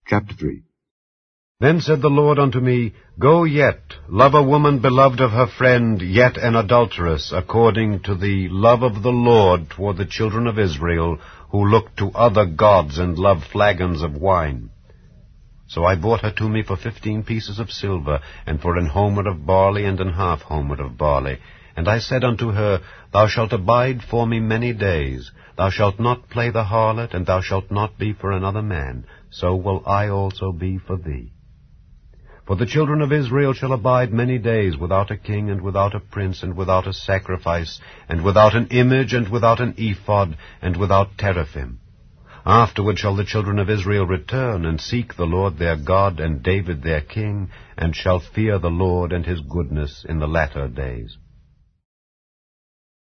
Chapter 3. Then said the Lord unto me, Go yet, love a woman beloved of her friend, yet an adulteress, according to the love of the Lord toward the children of Israel, who look to other gods and love flagons of wine. So I brought her to me for 15 pieces of silver, and for an homer of barley, and an half homer of barley. And I said unto her, Thou shalt abide for me many days. Thou shalt not play the harlot, and thou shalt not be for another man. So will I also be for thee. For the children of Israel shall abide many days without a king, and without a prince, and without a sacrifice, and without an image, and without an ephod, and without teraphim. Afterward shall the children of Israel return, and seek the Lord their God, and David their king, and shall fear the Lord and his goodness in the latter days.